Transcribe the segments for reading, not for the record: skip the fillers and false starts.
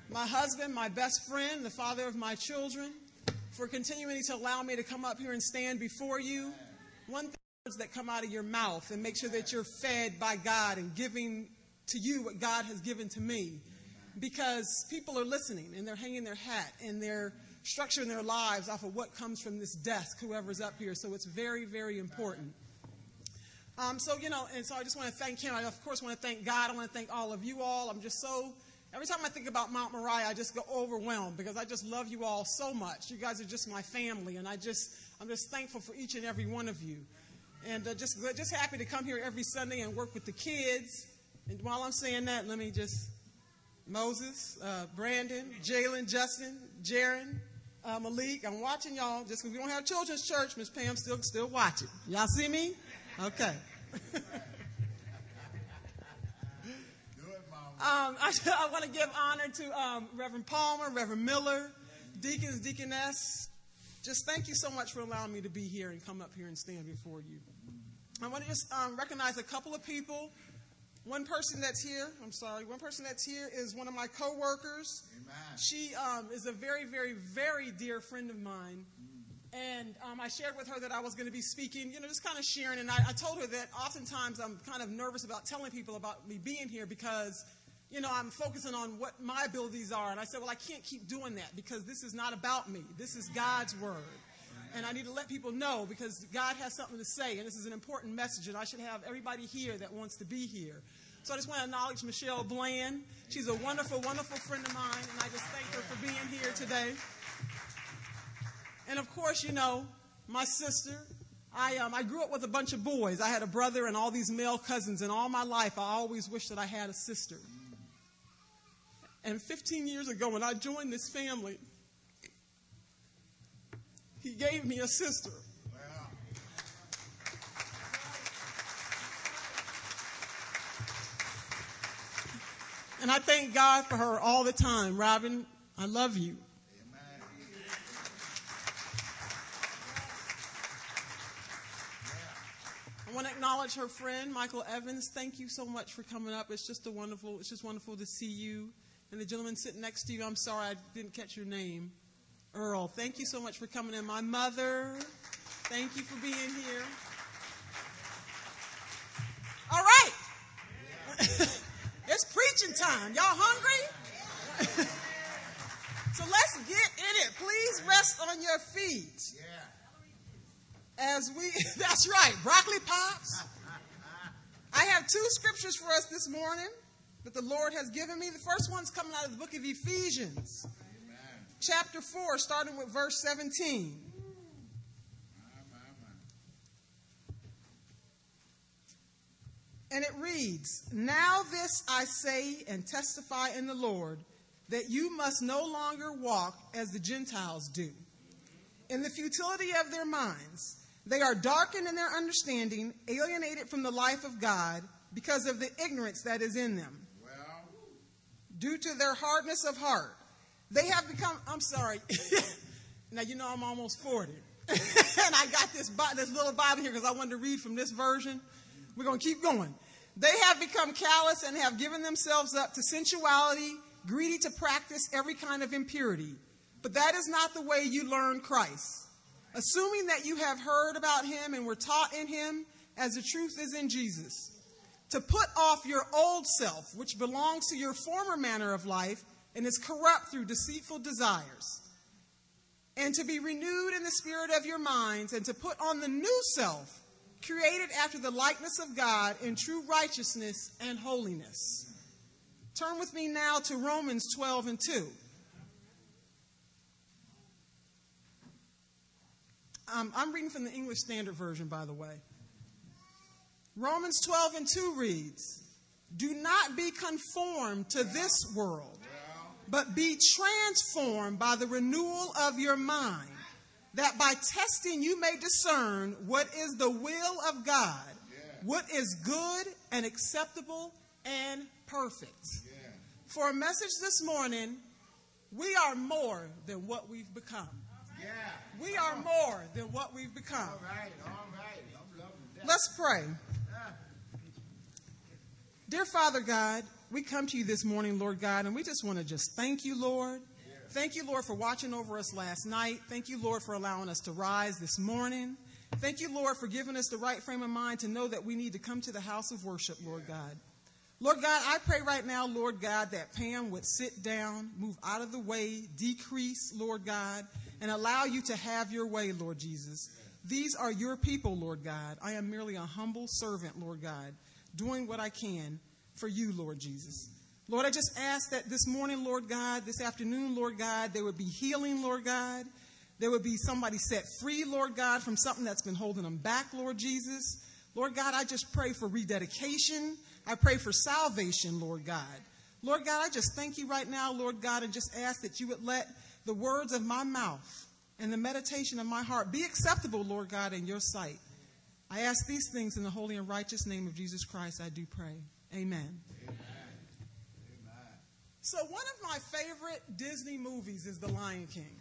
my husband, my best friend, the father of my children, for continuing to allow me to come up here and stand before you. One thing is that come out of your mouth, and make sure that you're fed by God and giving to you what God has given to me. Because people are listening, and they're hanging their hat, and they're structuring their lives off of what comes from this desk, whoever's up here. So it's very, very important. And so I just want to thank him. I, of course, want to thank God. I want to thank all of you all. I'm just so, every time I think about Mount Moriah, I just go overwhelmed because I just love you all so much. You guys are just my family, and I'm just thankful for each and every one of you. And just happy to come here every Sunday and work with the kids. And while I'm saying that, let me just, Moses, Brandon, Jalen, Justin, Jaron, Malik, I'm watching y'all. Just because we don't have children's church, Miss Pam still watching. Y'all see me? Okay. I want to give honor to Reverend Palmer, Reverend Miller, deacons, deaconess. Just thank you so much for allowing me to be here and come up here and stand before you. I want to just recognize a couple of people. One person that's here is one of my co-workers. Amen. She is a very, very, very dear friend of mine. And I shared with her that I was going to be speaking, just kind of sharing. And I told her that oftentimes I'm kind of nervous about telling people about me being here because, I'm focusing on what my abilities are. And I said, well, I can't keep doing that because this is not about me. This is God's word. And I need to let people know because God has something to say. And this is an important message. And I should have everybody here that wants to be here. So I just want to acknowledge Michelle Bland. She's a wonderful, wonderful friend of mine. And I just thank her for being here today. And, of course, my sister, I grew up with a bunch of boys. I had a brother and all these male cousins. And all my life, I always wished that I had a sister. And 15 years ago, when I joined this family, he gave me a sister. Wow. And I thank God for her all the time. Robin, I love you. I want to acknowledge her friend, Michael Evans. Thank you so much for coming up. It's just wonderful to see you. And the gentleman sitting next to you, I'm sorry I didn't catch your name. Earl, thank you so much for coming in. My mother, thank you for being here. All right. It's preaching time. Y'all hungry? So let's get in it. Please rest on your feet. That's right, broccoli pops. I have two scriptures for us this morning that the Lord has given me. The first one's coming out of the book of Ephesians, chapter 4, starting with verse 17. And it reads, "Now this I say and testify in the Lord, that you must no longer walk as the Gentiles do, in the futility of their minds. They are darkened in their understanding, alienated from the life of God because of the ignorance that is in them. Due to their hardness of heart, they have become," I'm sorry. Now, I'm almost 40. And I got this little Bible here because I wanted to read from this version. We're going to keep going. "They have become callous and have given themselves up to sensuality, greedy to practice every kind of impurity. But that is not the way you learn Christ. Assuming that you have heard about him and were taught in him, as the truth is in Jesus, to put off your old self, which belongs to your former manner of life and is corrupt through deceitful desires, and to be renewed in the spirit of your minds, and to put on the new self, created after the likeness of God in true righteousness and holiness." Turn with me now to Romans 12:2. I'm reading from the English Standard Version, by the way. Romans 12:2 reads, "Do not be conformed to this world, but be transformed by the renewal of your mind, that by testing you may discern what is the will of God, what is good and acceptable and perfect." For a message this morning, we are more than what we've become. We are more than what we've become. All right. I'm loving that. Let's pray. Dear Father God, we come to you this morning, Lord God, and we just want to just thank you, Lord. Thank you, Lord, for watching over us last night. Thank you, Lord, for allowing us to rise this morning. Thank you, Lord, for giving us the right frame of mind to know that we need to come to the house of worship, Lord God. Lord God, I pray right now, Lord God, that Pam would sit down, move out of the way, decrease, Lord God, and allow you to have your way, Lord Jesus. These are your people, Lord God. I am merely a humble servant, Lord God, doing what I can for you, Lord Jesus. Lord, I just ask that this morning, Lord God, this afternoon, Lord God, there would be healing, Lord God. There would be somebody set free, Lord God, from something that's been holding them back, Lord Jesus. Lord God, I just pray for rededication. I pray for salvation, Lord God. Lord God, I just thank you right now, Lord God, and just ask that you would let the words of my mouth and the meditation of my heart be acceptable, Lord God, in your sight. I ask these things in the holy and righteous name of Jesus Christ, I do pray. Amen. Amen. So one of my favorite Disney movies is The Lion King.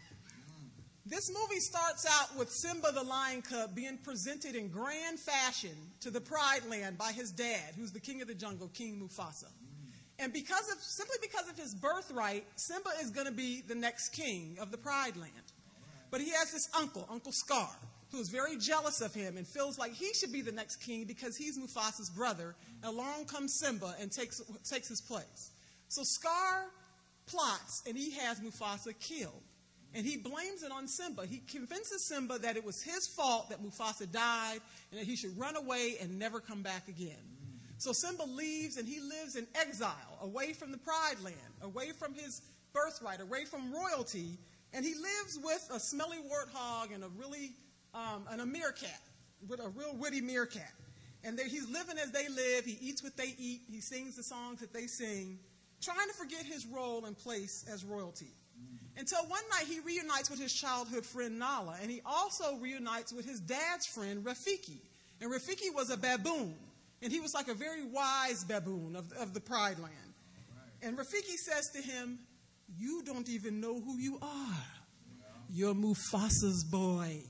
This movie starts out with Simba the Lion Cub being presented in grand fashion to the Pride Land by his dad, who's the king of the jungle, King Mufasa. And simply because of his birthright, Simba is going to be the next king of the Pride Land. But he has this uncle, Uncle Scar, who is very jealous of him and feels like he should be the next king because he's Mufasa's brother. Along comes Simba and takes his place. So Scar plots, and he has Mufasa killed. And he blames it on Simba. He convinces Simba that it was his fault that Mufasa died and that he should run away and never come back again. So Simba leaves and he lives in exile, away from the Pride Land, away from his birthright, away from royalty. And he lives with a smelly warthog and a meerkat, with a real witty meerkat. And he's living as they live. He eats what they eat. He sings the songs that they sing, trying to forget his role and place as royalty. Until one night he reunites with his childhood friend Nala, and he also reunites with his dad's friend Rafiki. And Rafiki was a baboon, and he was like a very wise baboon of the Pride Land. Right. And Rafiki says to him, "You don't even know who you are. You're Mufasa's boy."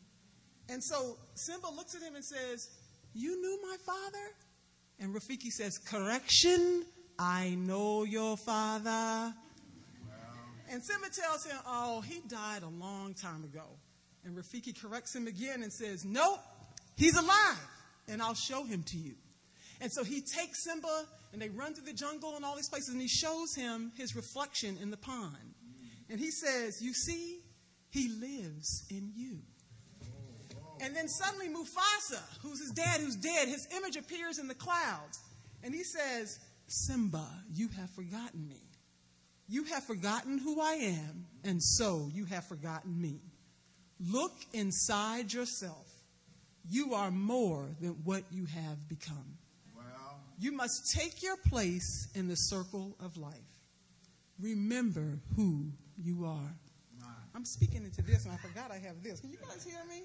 And so Simba looks at him and says, "You knew my father?" And Rafiki says, "Correction, I know your father." And Simba tells him, "Oh, he died a long time ago." And Rafiki corrects him again and says, "Nope, he's alive, and I'll show him to you." And so he takes Simba, and they run through the jungle and all these places, and he shows him his reflection in the pond. And he says, "You see, he lives in you." And then suddenly Mufasa, who's his dad, who's dead, his image appears in the clouds. And he says, "Simba, you have forgotten me. You have forgotten who I am, and so you have forgotten me. Look inside yourself. You are more than what you have become. Wow. You must take your place in the circle of life. Remember who you are." Wow. I'm speaking into this, and I forgot I have this. Can you guys hear me?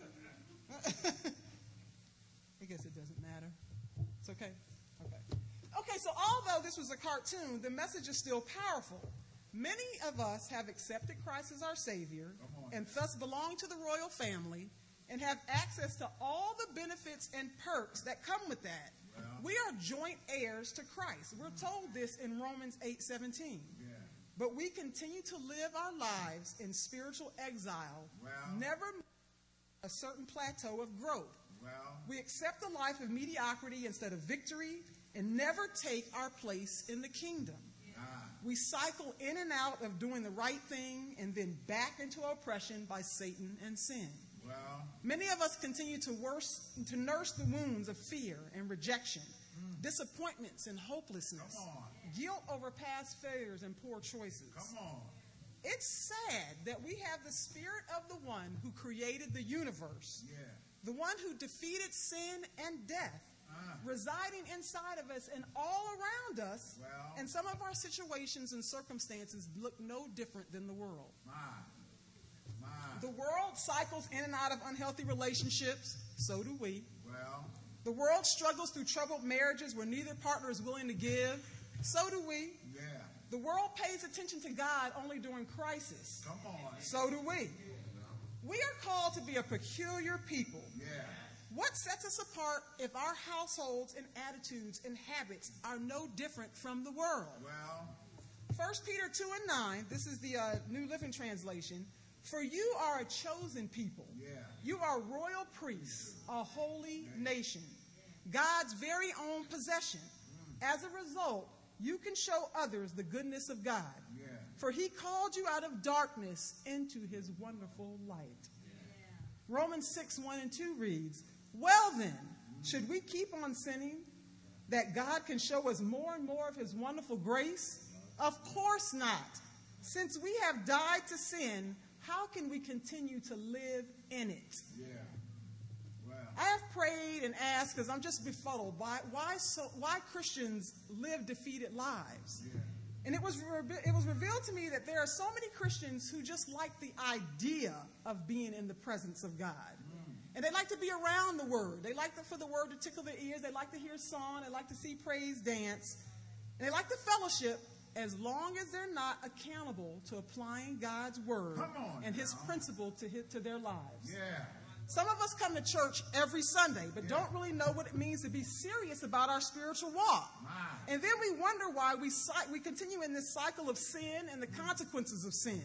I guess it doesn't matter. It's okay? Okay, so although this was a cartoon, the message is still powerful. Many of us have accepted Christ as our Savior and thus belong to the royal family and have access to all the benefits and perks that come with that. Well, we are joint heirs to Christ. We're told this in Romans 8:17. Yeah. But we continue to live our lives in spiritual exile, never a certain plateau of growth. We accept a life of mediocrity instead of victory and never take our place in the kingdom. We cycle in and out of doing the right thing and then back into oppression by Satan and sin. Many of us continue to nurse the wounds of fear and rejection, disappointments and hopelessness, guilt over past failures and poor choices. It's sad that we have the spirit of the one who created the universe, the one who defeated sin and death, residing inside of us and all around us, and some of our situations and circumstances look no different than the world. The world cycles in and out of unhealthy relationships, so do we. The world struggles through troubled marriages where neither partner is willing to give, so do we. The world pays attention to God only during crisis, so do we. We are called to be a peculiar people. What sets us apart if our households and attitudes and habits are no different from the world? Well, 1 Peter 2 and 9, this is the New Living Translation. For you are a chosen people. yeah. You are royal priests, a holy nation, God's very own possession. As a result, you can show others the goodness of God. Yeah. For he called you out of darkness into his wonderful light. Romans 6, 1 and 2 reads, well then, should we keep on sinning that God can show us more and more of his wonderful grace? Of course not. Since we have died to sin, how can we continue to live in it? Yeah. Wow. I have prayed and asked, because I'm just befuddled, why Christians live defeated lives. Yeah. And it was revealed to me that there are so many Christians who just like the idea of being in the presence of God. And they like to be around the Word. They like for the Word to tickle their ears. They like to hear song. They like to see praise dance. And they like the fellowship as long as they're not accountable to applying God's Word and his principle to their lives. Yeah. Some of us come to church every Sunday, but don't really know what it means to be serious about our spiritual walk. And then we wonder why we continue in this cycle of sin and the consequences of sin.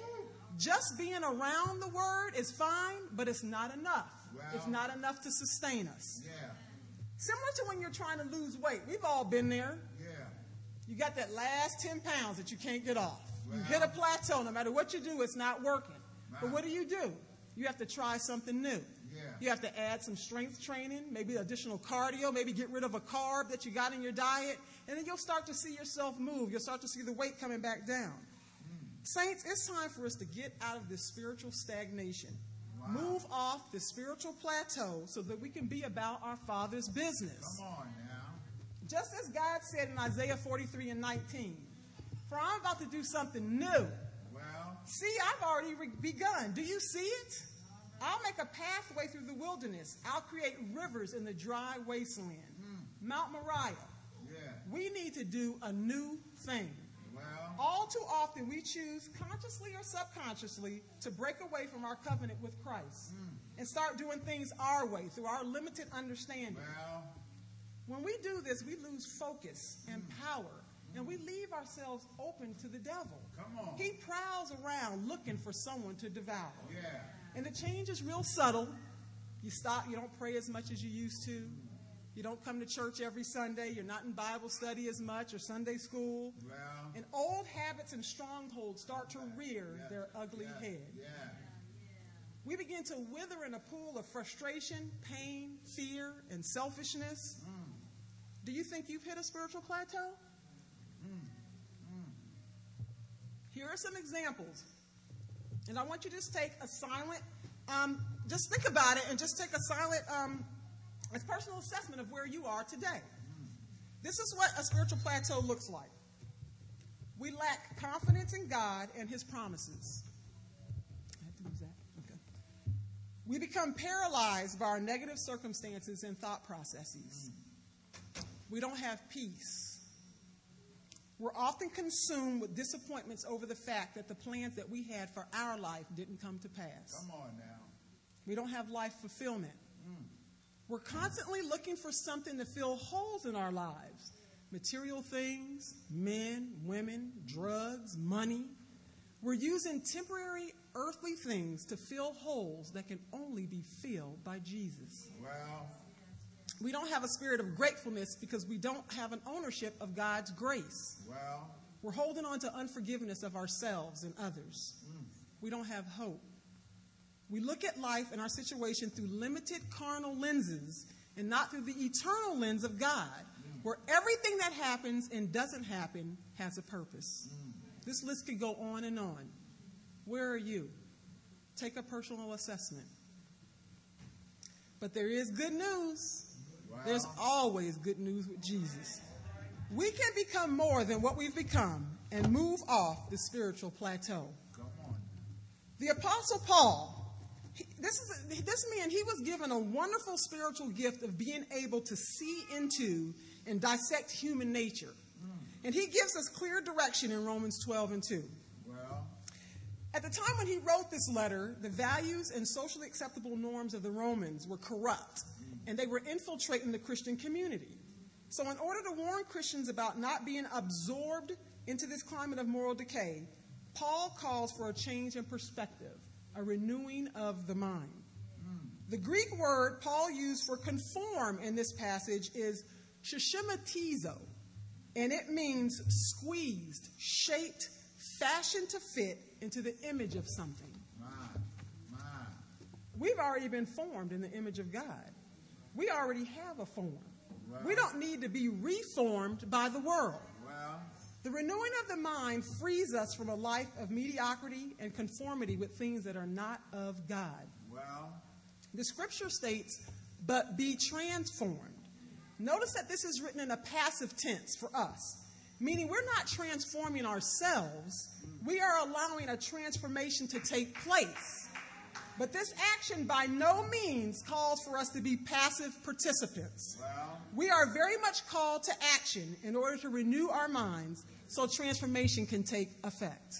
Just being around the Word is fine, but it's not enough. Wow. It's not enough to sustain us. Yeah. Similar to when you're trying to lose weight. We've all been there. Yeah. You got that last 10 pounds that you can't get off. Wow. You hit a plateau. No matter what you do, it's not working. Wow. But what do? You have to try something new. Yeah. You have to add some strength training, maybe additional cardio, maybe get rid of a carb that you got in your diet, and then you'll start to see yourself move. You'll start to see the weight coming back down. Saints, it's time for us to get out of this spiritual stagnation. Wow. Move off the spiritual plateau so that we can be about our Father's business. Come on now. Just as God said in Isaiah 43 and 19, for I'm about to do something new. Well, See, I've already begun. Do you see it? I'll make a pathway through the wilderness. I'll create rivers in the dry wasteland. Mount Moriah. yeah. We need to do a new thing. Well, All too often, we choose, consciously or subconsciously, to break away from our covenant with Christ and start doing things our way, through our limited understanding. well, When we do this, we lose focus and power, and we leave ourselves open to the devil. come on. He prowls around looking for someone to devour. Yeah. And the change is real subtle. You don't pray as much as you used to. You don't come to church every Sunday. You're not in Bible study as much or Sunday school. Well, And old habits and strongholds start to rear their ugly head. yeah. We begin to wither in a pool of frustration, pain, fear, and selfishness. Do you think you've hit a spiritual plateau? Here are some examples. And I want you to just take a silent, just think about it and just take a silent, a personal assessment of where you are today. This is what a spiritual plateau looks like. We lack confidence in God and his promises. I have to use that. Okay. We become paralyzed by our negative circumstances and thought processes. We don't have peace. We're often consumed with disappointments over the fact that the plans that we had for our life didn't come to pass. Come on now. We don't have life fulfillment. We're constantly looking for something to fill holes in our lives. Material things, men, women, drugs, money. We're using temporary earthly things to fill holes that can only be filled by Jesus. Well, We don't have a spirit of gratefulness because we don't have an ownership of God's grace. well, We're holding on to unforgiveness of ourselves and others. We don't have hope. We look at life and our situation through limited carnal lenses and not through the eternal lens of God, where everything that happens and doesn't happen has a purpose. This list could go on and on. Where are you? Take a personal assessment. But there is good news. wow. There's always good news with Jesus. We can become more than what we've become and move off the spiritual plateau. Come on. The Apostle Paul, this man, he was given a wonderful spiritual gift of being able to see into and dissect human nature. And he gives us clear direction in Romans 12 and 2. Well, At the time when he wrote this letter, the values and socially acceptable norms of the Romans were corrupt, and they were infiltrating the Christian community. So in order to warn Christians about not being absorbed into this climate of moral decay, Paul calls for a change in perspective, a renewing of the mind. The Greek word Paul used for conform in this passage is shishimatizo, and it means squeezed, shaped, fashioned to fit into the image of something. We've already been formed in the image of God. We already have a form. Well, we don't need to be reformed by the world. Well, the renewing of the mind frees us from a life of mediocrity and conformity with things that are not of God. Well, the scripture states, but be transformed. Notice that this is written in a passive tense for us, meaning we're not transforming ourselves. We are allowing a transformation to take place. But this action by no means calls for us to be passive participants. Well, we are very much called to action in order to renew our minds so transformation can take effect.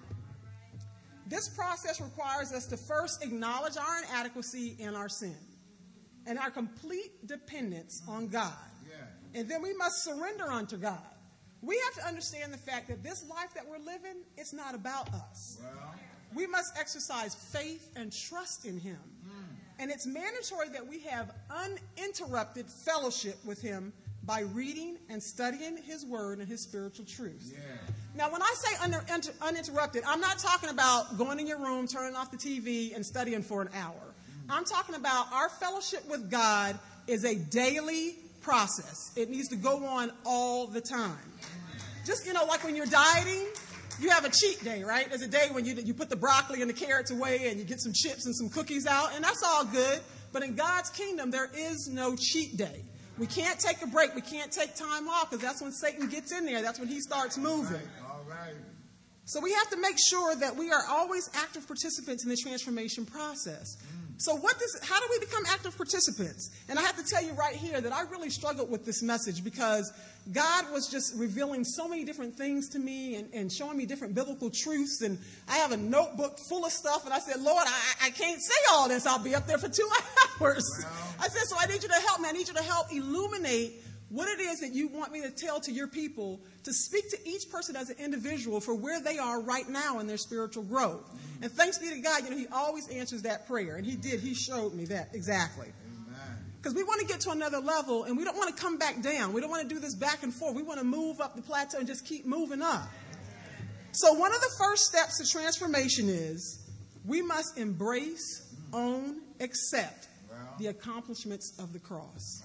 This process requires us to first acknowledge our inadequacy and our sin and our complete dependence on God. Yeah. And then we must surrender unto God. We have to understand the fact that this life that we're living, it's not about us. Well, we must exercise faith and trust in him. And it's mandatory that we have uninterrupted fellowship with him by reading and studying his word and his spiritual truths. Yeah. Now, when I say uninterrupted, I'm not talking about going in your room, turning off the TV, and studying for an hour. I'm talking about our fellowship with God is a daily process. It needs to go on all the time. Just, like when you're dieting, you have a cheat day, right? There's a day when you put the broccoli and the carrots away and you get some chips and some cookies out, and that's all good. But in God's kingdom, there is no cheat day. We can't take a break. We can't take time off because that's when Satan gets in there. That's when he starts moving. All right. So we have to make sure that we are always active participants in the transformation process. So how do we become active participants? And I have to tell you right here that I really struggled with this message because God was just revealing so many different things to me and showing me different biblical truths. And I have a notebook full of stuff. And I said, Lord, I can't say all this. I'll be up there for 2 hours. Well, I said, so I need you to help me. I need you to help illuminate what it is that you want me to tell to your people, to speak to each person as an individual for where they are right now in their spiritual growth. And thanks be to God, he always answers that prayer. And he did. He showed me that exactly. Because we want to get to another level, and we don't want to come back down. We don't want to do this back and forth. We want to move up the plateau and just keep moving up. So one of the first steps to transformation is we must embrace, own, accept the accomplishments of the cross.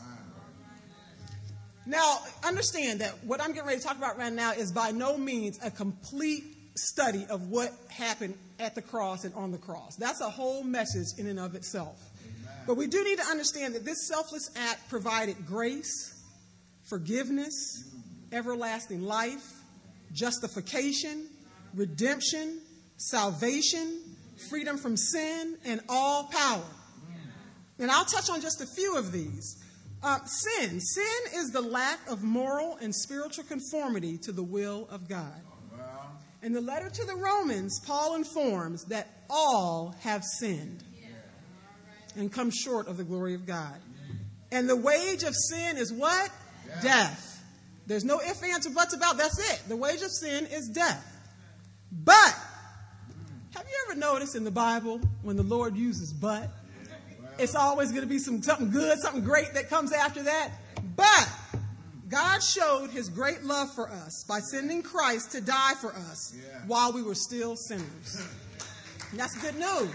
Now, understand that what I'm getting ready to talk about right now is by no means a complete study of what happened at the cross and on the cross. That's a whole message in and of itself. But we do need to understand that this selfless act provided grace, forgiveness, everlasting life, justification, redemption, salvation, freedom from sin, and all power. And I'll touch on just a few of these. Sin. Sin is the lack of moral and spiritual conformity to the will of God. In the letter to the Romans, Paul informs that all have sinned and come short of the glory of God. And the wage of sin is what? Death. There's no ifs, ands, or buts about it. That's it. The wage of sin is death. But have you ever noticed in the Bible when the Lord uses but? It's always going to be something good, something great that comes after that. But God showed his great love for us by sending Christ to die for us while we were still sinners. And that's good news.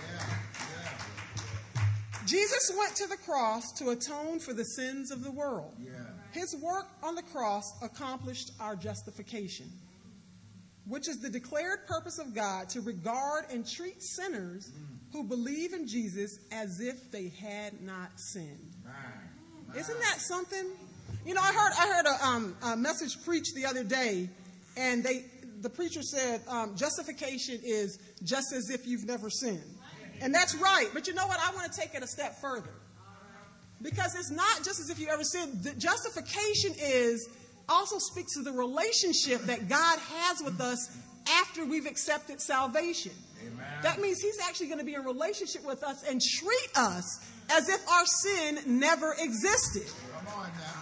Jesus went to the cross to atone for the sins of the world. His work on the cross accomplished our justification, which is the declared purpose of God to regard and treat sinners who believe in Jesus as if they had not sinned. Isn't that something? I heard a message preached the other day, and the preacher said justification is just as if you've never sinned. And that's right. But you know what? I want to take it a step further. Because it's not just as if you ever sinned. The justification also speaks to the relationship that God has with us after we've accepted salvation. Amen. That means he's actually going to be in relationship with us and treat us as if our sin never existed. Come on now.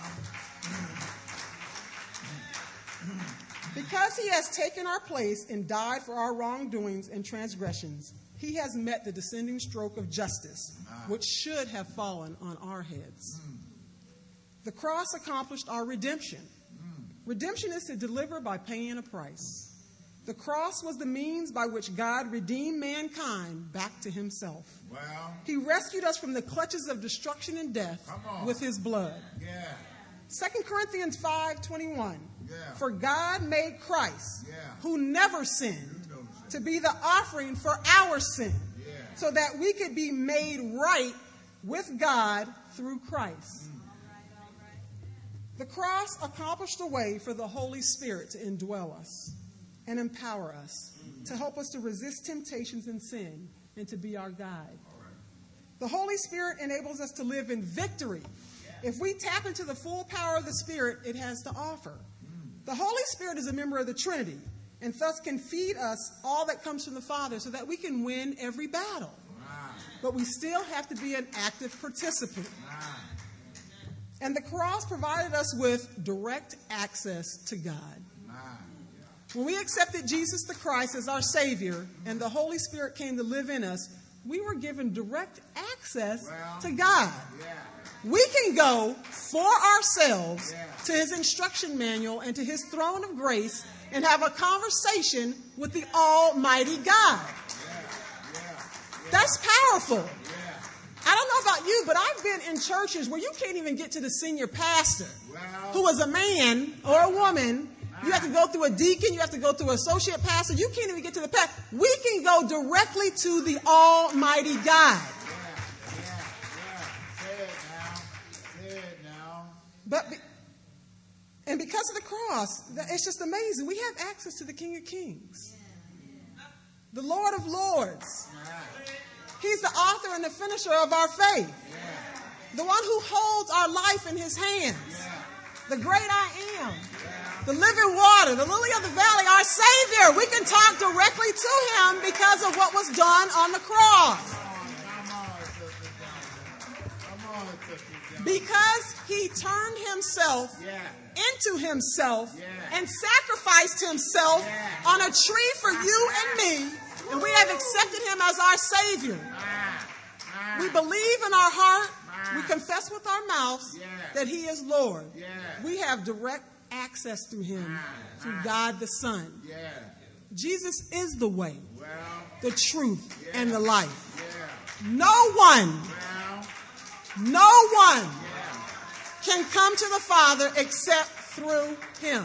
Because he has taken our place and died for our wrongdoings and transgressions, he has met the descending stroke of justice, which should have fallen on our heads. The cross accomplished our redemption. Redemption is to deliver by paying a price. The cross was the means by which God redeemed mankind back to himself. Well, He rescued us from the clutches of destruction and death with his blood. yeah. 2 Corinthians 5:21. Yeah. For God made Christ, Yeah. who never sinned, to be the offering for our sin, Yeah. so that we could be made right with God through Christ. The cross accomplished a way for the Holy Spirit to indwell us and empower us, to help us to resist temptations and sin, and to be our guide. The Holy Spirit enables us to live in victory. If we tap into the full power of the Spirit it has to offer. The Holy Spirit is a member of the Trinity, and thus can feed us all that comes from the Father so that we can win every battle. But we still have to be an active participant. And the cross provided us with direct access to God. When we accepted Jesus the Christ as our Savior and the Holy Spirit came to live in us, we were given direct access to God. We can go for ourselves to his instruction manual and to his throne of grace and have a conversation with the Almighty God. That's powerful. I don't know about you, but I've been in churches where you can't even get to the senior pastor, who is a man or a woman. You have to go through a deacon. You have to go through an associate pastor. You can't even get to the pastor. We can go directly to the Almighty God. And because of the cross, it's just amazing. We have access to the King of Kings, the Lord of Lords. He's the author and the finisher of our faith, the one who holds our life in his hands, the great I am, the living water, the lily of the valley, our Savior. We can talk directly to him because of what was done on the cross. Because he turned himself into himself and sacrificed himself on a tree for you and me, and we have accepted him as our Savior. We believe in our heart, we confess with our mouths that he is Lord. We have direct access through him, through God the Son. Jesus is the way, the truth, and the life. No one can come to the Father except through him.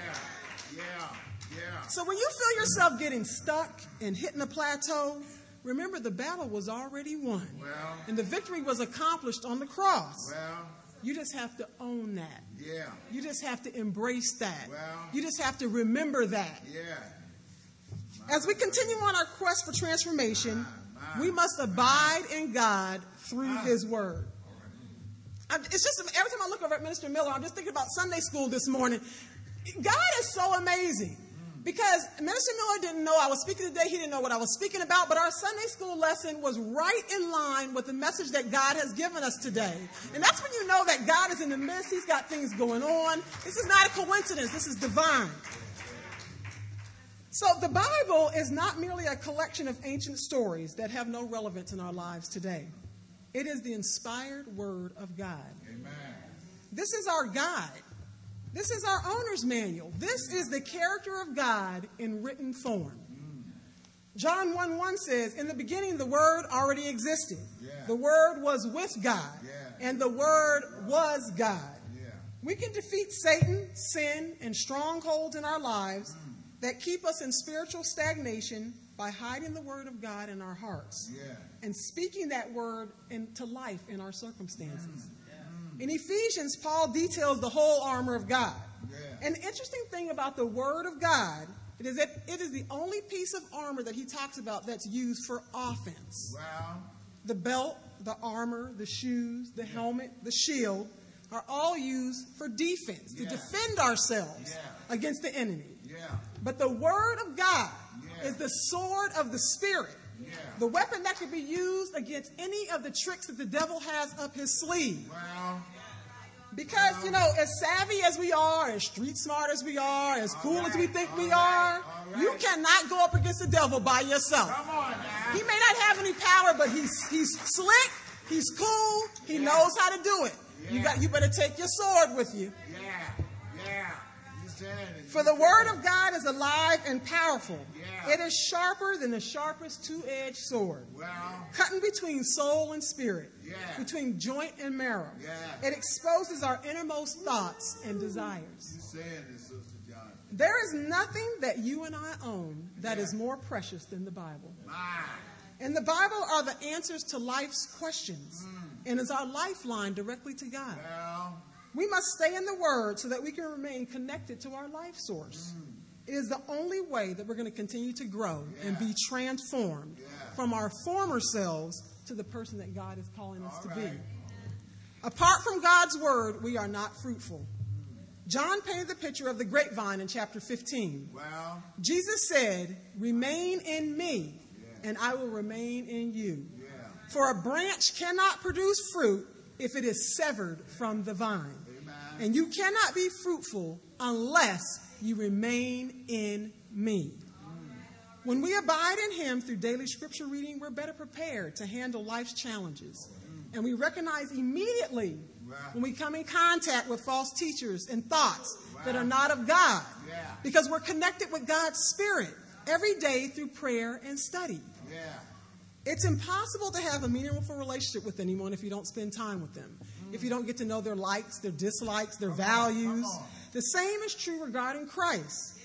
So when you feel yourself getting stuck and hitting a plateau, remember the battle was already won. And the victory was accomplished on the cross. You just have to own that. You just have to embrace that. You just have to remember that. As we continue on our quest for transformation, we must abide in God through his word. It's just every time I look over at Minister Miller, I'm just thinking about Sunday school this morning. God is so amazing because Minister Miller didn't know I was speaking today. He didn't know what I was speaking about, but our Sunday school lesson was right in line with the message that God has given us today. And that's when you know that God is in the midst. He's got things going on. This is not a coincidence. This is divine. So the Bible is not merely a collection of ancient stories that have no relevance in our lives today. It is the inspired word of God. Amen. This is our guide. This is our owner's manual. This is the character of God in written form. John 1:1 says, in the beginning the Word already existed. The Word was with God, and the Word was God. We can defeat Satan, sin, and strongholds in our lives that keep us in spiritual stagnation by hiding the Word of God in our hearts and speaking that Word into life in our circumstances. In Ephesians, Paul details the whole armor of God. And the interesting thing about the Word of God is that it is the only piece of armor that he talks about that's used for offense. The belt, the armor, the shoes, the helmet, the shield are all used for defense, to defend ourselves against the enemy. But the word of God Yeah. is the sword of the Spirit. Yeah. The weapon that can be used against any of the tricks that the devil has up his sleeve. Well, Because, as savvy as we are, as street smart as we are, as cool as we think we all are, right. you cannot go up against the devil by yourself. come on now. He may not have any power, but he's slick, he's cool, he knows how to do it. You better take your sword with you. Yeah. You said it. For the word of God is alive and powerful. Yeah. It is sharper than the sharpest two-edged sword, Well, cutting between soul and spirit, Yeah. between joint and marrow. Yeah. It exposes our innermost thoughts and desires. you said it, Sister John. There is nothing that you and I own that is more precious than the Bible. My. And the Bible are the answers to life's questions and is our lifeline directly to God. Well, We must stay in the Word so that we can remain connected to our life source. It is the only way that we're going to continue to grow and be transformed from our former selves to the person that God is calling us to be. Apart from God's Word, we are not fruitful. John painted the picture of the grapevine in chapter 15. well, Jesus said, "Remain in me, and I will remain in you. yeah. For a branch cannot produce fruit if it is severed from the vine. Amen. And you cannot be fruitful unless you remain in me." When we abide in him through daily scripture reading, we're better prepared to handle life's challenges. And we recognize immediately when we come in contact with false teachers and thoughts that are not of God. Because we're connected with God's Spirit every day through prayer and study. Yeah. It's impossible to have a meaningful relationship with anyone if you don't spend time with them. If you don't get to know their likes, their dislikes, their values. The same is true regarding Christ.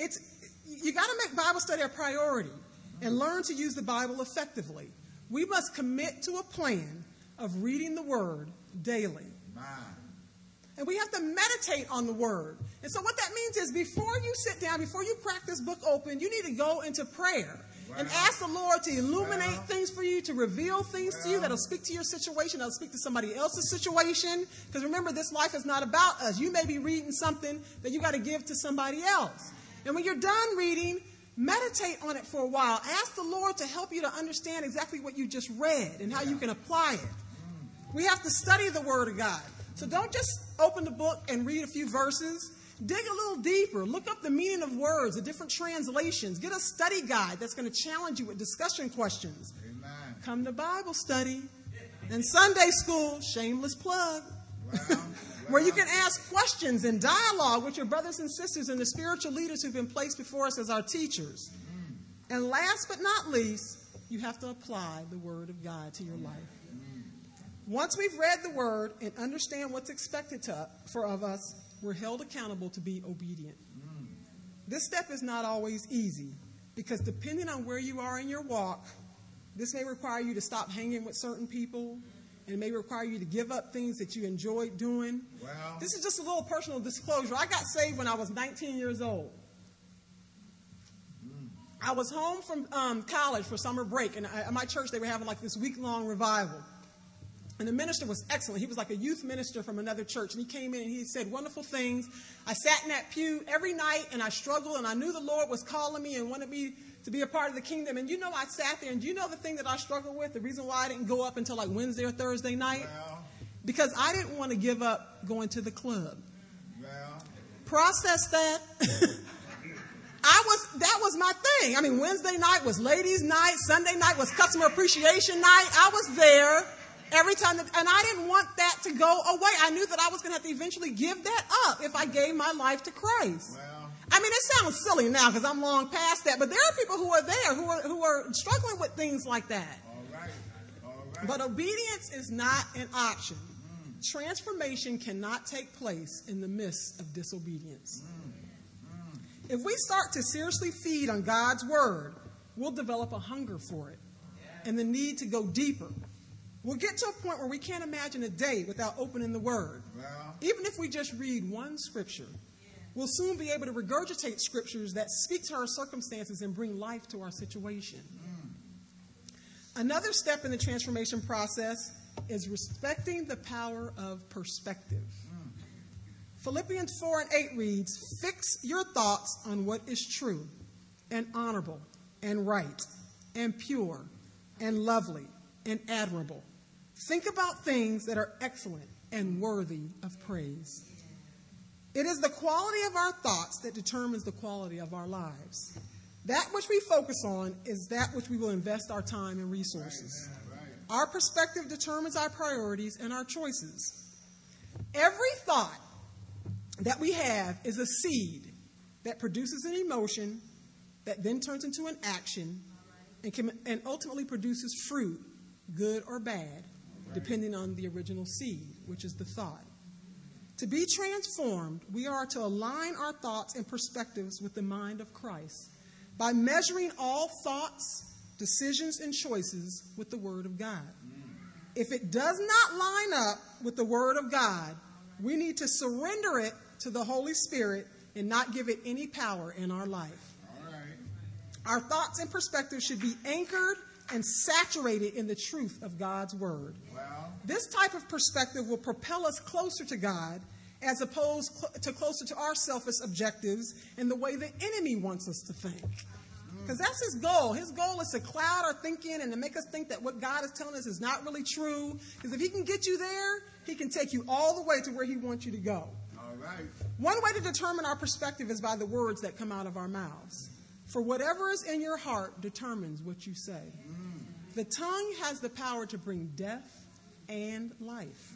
You got to make Bible study a priority and learn to use the Bible effectively. We must commit to a plan of reading the Word daily. My. And we have to meditate on the Word. And so what that means is before you sit down, before you crack this book open, you need to go into prayer and ask the Lord to illuminate things for you, to reveal things to you that'll speak to your situation, that'll speak to somebody else's situation. Because remember, this life is not about us. You may be reading something that you got to give to somebody else. And when you're done reading, meditate on it for a while. Ask the Lord to help you to understand exactly what you just read and how you can apply it. We have to study the Word of God. So don't just open the book and read a few verses. Dig a little deeper. Look up the meaning of words, the different translations. Get a study guide that's going to challenge you with discussion questions. Amen. Come to Bible study and Sunday school, shameless plug, where you can ask questions and dialogue with your brothers and sisters and the spiritual leaders who've been placed before us as our teachers. And last but not least, you have to apply the Word of God to your life. Once we've read the Word and understand what's expected of us, we're held accountable to be obedient. This step is not always easy because depending on where you are in your walk, this may require you to stop hanging with certain people, and it may require you to give up things that you enjoyed doing. This is just a little personal disclosure. I got saved when I was 19 years old. I was home from college for summer break, and at my church they were having like this week-long revival. And the minister was excellent. He was like a youth minister from another church. And he came in and he said wonderful things. I sat in that pew every night and I struggled. And I knew the Lord was calling me and wanted me to be a part of the kingdom. And I sat there. And do you know the thing that I struggled with? The reason why I didn't go up until like Wednesday or Thursday night? Because I didn't want to give up going to the club. Process that. That was my thing. I mean, Wednesday night was ladies' night. Sunday night was customer appreciation night. I was there every time, and I didn't want that to go away. I knew that I was going to have to eventually give that up if I gave my life to Christ. I mean, it sounds silly now because I'm long past that, but there are people who are there who are struggling with things like that. All right. But obedience is not an option. Transformation cannot take place in the midst of disobedience. If we start to seriously feed on God's Word, we'll develop a hunger for it and the need to go deeper. We'll get to a point where we can't imagine a day without opening the Word. Even if we just read one scripture, we'll soon be able to regurgitate scriptures that speak to our circumstances and bring life to our situation. Another step in the transformation process is respecting the power of perspective. Philippians 4:8 reads, "Fix your thoughts on what is true and honorable and right and pure and lovely and admirable. Think about things that are excellent and worthy of praise." It is the quality of our thoughts that determines the quality of our lives. That which we focus on is that which we will invest our time and resources. Our perspective determines our priorities and our choices. Every thought that we have is a seed that produces an emotion that then turns into an action and ultimately produces fruit, good or bad, depending on the original seed, which is the thought. To be transformed, we are to align our thoughts and perspectives with the mind of Christ by measuring all thoughts, decisions, and choices with the Word of God. If it does not line up with the Word of God, we need to surrender it to the Holy Spirit and not give it any power in our life. All right. Our thoughts and perspectives should be anchored and saturated in the truth of God's Word. Well, This type of perspective will propel us closer to God as opposed to closer to our selfish objectives and the way the enemy wants us to think. Because that's his goal. His goal is to cloud our thinking and to make us think that what God is telling us is not really true. Because if he can get you there, he can take you all the way to where he wants you to go. all right. One way to determine our perspective is by the words that come out of our mouths. For whatever is in your heart determines what you say. The tongue has the power to bring death and life.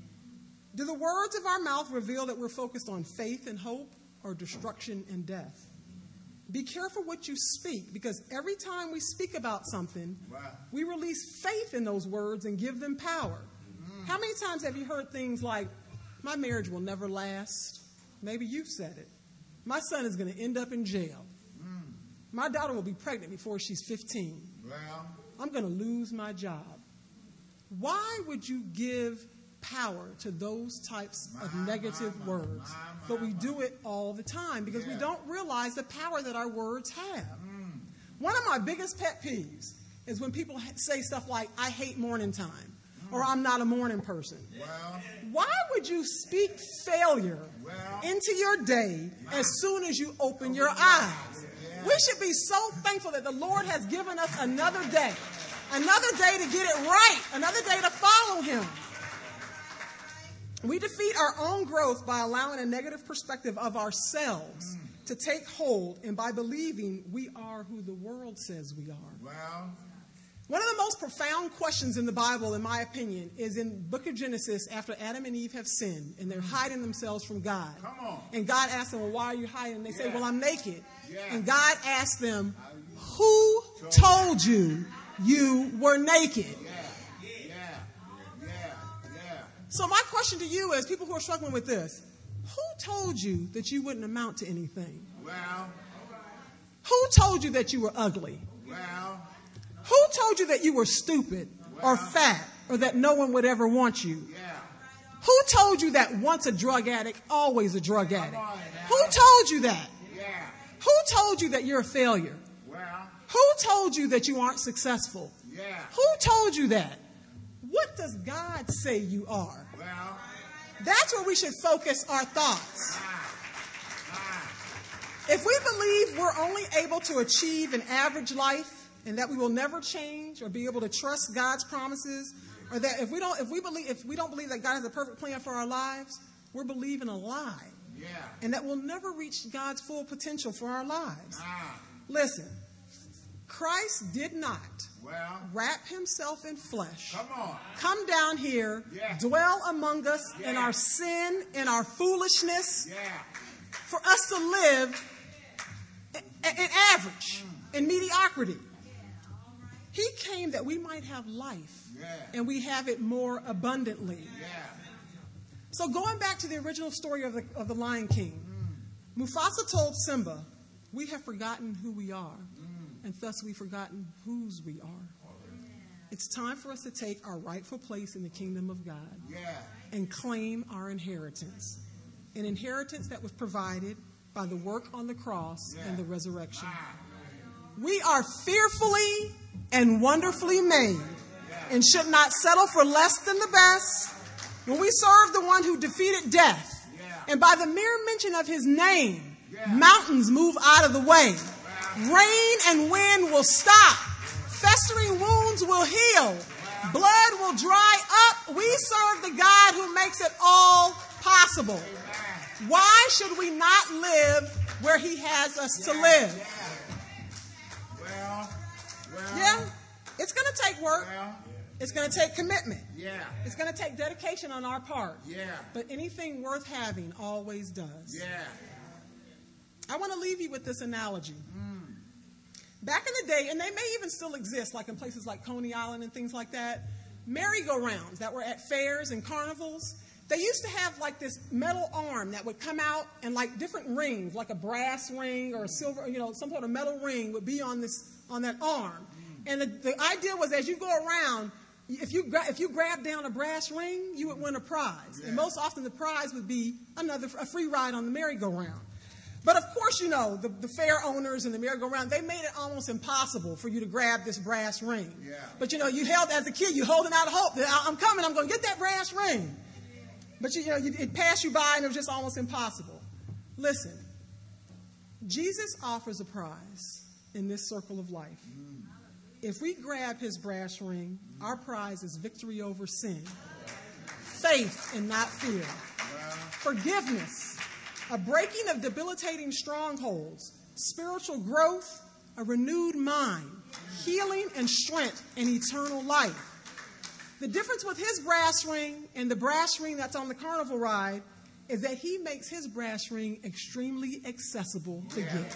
Do the words of our mouth reveal that we're focused on faith and hope or destruction and death? Be careful what you speak, because every time we speak about something, we release faith in those words and give them power. How many times have you heard things like, my marriage will never last? Maybe you've said it. My son is going to end up in jail. My daughter will be pregnant before she's 15. Well, I'm going to lose my job. Why would you give power to those types of negative words? But we do it all the time because we don't realize the power that our words have. One of my biggest pet peeves is when people say stuff like, I hate morning time, or I'm not a morning person. well, Why would you speak failure into your day as soon as you open your eyes? We should be so thankful that the Lord has given us another day to get it right, another day to follow him. We defeat our own growth by allowing a negative perspective of ourselves to take hold and by believing we are who the world says we are. well, One of the most profound questions in the Bible, in my opinion, is in the book of Genesis after Adam and Eve have sinned and they're hiding themselves from God. come on. And God asks them, well, why are you hiding? And they say, well, I'm naked. Yeah. And God asks them, who told you you were naked? Yeah. So my question to you is, people who are struggling with this, who told you that you wouldn't amount to anything? Well, Who told you that you were ugly? well, Who told you that you were stupid or fat or that no one would ever want you? yeah. Who told you that once a drug addict, always a drug addict? on now. Who told you that? Yeah. Who told you that you're a failure? Well, Who told you that you aren't successful? yeah. Who told you that? What does God say you are? Well, That's where we should focus our thoughts. If we believe we're only able to achieve an average life and that we will never change or be able to trust God's promises, or that if we don't believe that God has a perfect plan for our lives, we're believing a lie. yeah. And that we'll never reach God's full potential for our lives. Listen, Christ did not Well, wrap himself in flesh, come on. come down here, Yeah. dwell among us in Yeah. our sin, in our foolishness, Yeah. for us to live in average, in mediocrity. He came that we might have life, Yeah. and we have it more abundantly. Yeah. So going back to the original story of the Lion King, Mufasa told Simba, we have forgotten who we are, and thus we've forgotten whose we are. It's time for us to take our rightful place in the kingdom of God Yeah. and claim our inheritance, an inheritance that was provided by the work on the cross and the resurrection. We are fearfully and wonderfully made and should not settle for less than the best. When we serve the one who defeated death And by the mere mention of his name, mountains move out of the way. Rain and wind will stop. Festering wounds will heal. Blood will dry up. We serve the God who makes it all possible. Why should we not live where he has us to live? Yeah, it's going to take work. It's going to take commitment. It's going to take dedication on our part. But anything worth having always does. I want to leave you with this analogy. Back in the day, and they may even still exist, like in places like Coney Island and things like that, merry-go-rounds that were at fairs and carnivals, they used to have like this metal arm that would come out and like different rings, like a brass ring or a silver, some sort of metal ring would be on that arm. And the idea was as you go around, if you grab down a brass ring, you would win a prize. And most often the prize would be a free ride on the merry-go-round. But of course, the fair owners and the merry-go-round, they made it almost impossible for you to grab this brass ring. But you held, as a kid, you holding out hope that I'm coming, I'm going to get that brass ring. But it passed you by and it was just almost impossible. Listen, Jesus offers a prize in this circle of life. If we grab his brass ring, our prize is victory over sin, faith and not fear, forgiveness, a breaking of debilitating strongholds, spiritual growth, a renewed mind, healing and strength, and eternal life. The difference with his brass ring and the brass ring that's on the carnival ride is that he makes his brass ring extremely accessible to get.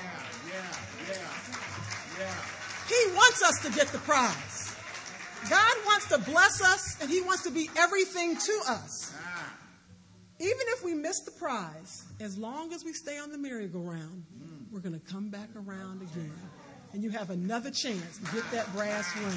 He wants us to get the prize. God wants to bless us, and he wants to be everything to us. Even if we miss the prize, as long as we stay on the merry-go-round, we're going to come back around again. And you have another chance to get that brass ring.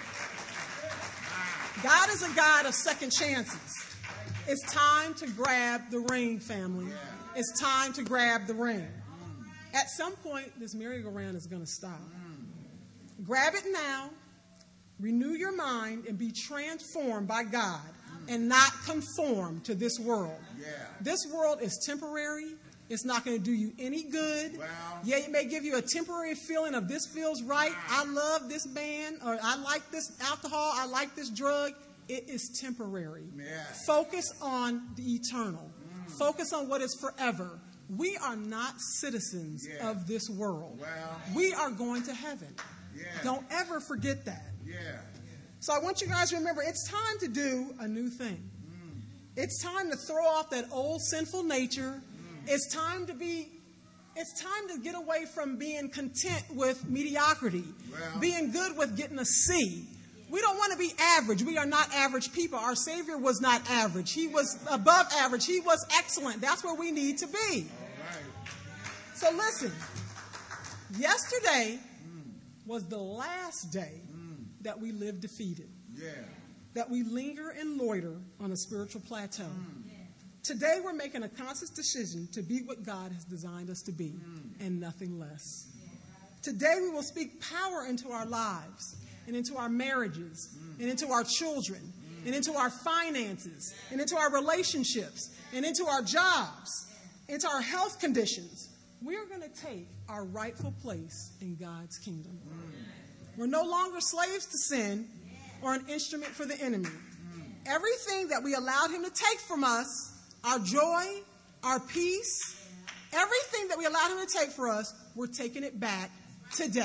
God is a God of second chances. It's time to grab the ring, family. It's time to grab the ring. At some point, this merry-go-round is going to stop. Grab it now, renew your mind, and be transformed by God and not conform to this world. This world is temporary. It's not going to do you any good. Yeah, it may give you a temporary feeling of this feels right. I love this band, or I like this alcohol. I like this drug. It is temporary. Focus on the eternal. Focus on what is forever. We are not citizens of this world. We are going to heaven. Don't ever forget that. So I want you guys to remember, it's time to do a new thing. It's time to throw off that old sinful nature. It's time to get away from being content with mediocrity, being good with getting a C. We don't want to be average. We are not average people. Our Savior was not average. He was above average. He was excellent. That's where we need to be. So listen, yesterday was the last day that we live defeated, that we linger and loiter on a spiritual plateau. Today we're making a conscious decision to be what God has designed us to be and nothing less. Today we will speak power into our lives and into our marriages and into our children and into our finances and into our relationships and into our jobs, into our health conditions. We're going to take our rightful place in God's kingdom. We're no longer slaves to sin or an instrument for the enemy. Everything that we allowed him to take from us, our joy, our peace, everything that we allowed him to take for us, we're taking it back today.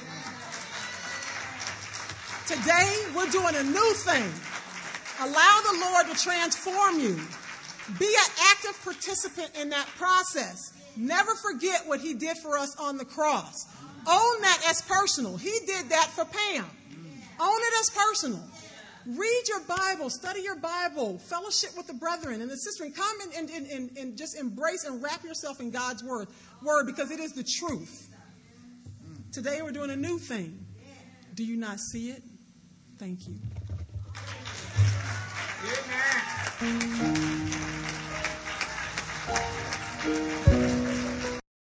Today, we're doing a new thing. Allow the Lord to transform you. Be an active participant in that process. Never forget what he did for us on the cross. Own that as personal. He did that for Pam. Own it as personal. Read your Bible. Study your Bible. Fellowship with the brethren and the sisters. Come and just embrace and wrap yourself in God's word because it is the truth. Today we're doing a new thing. Do you not see it? Thank you.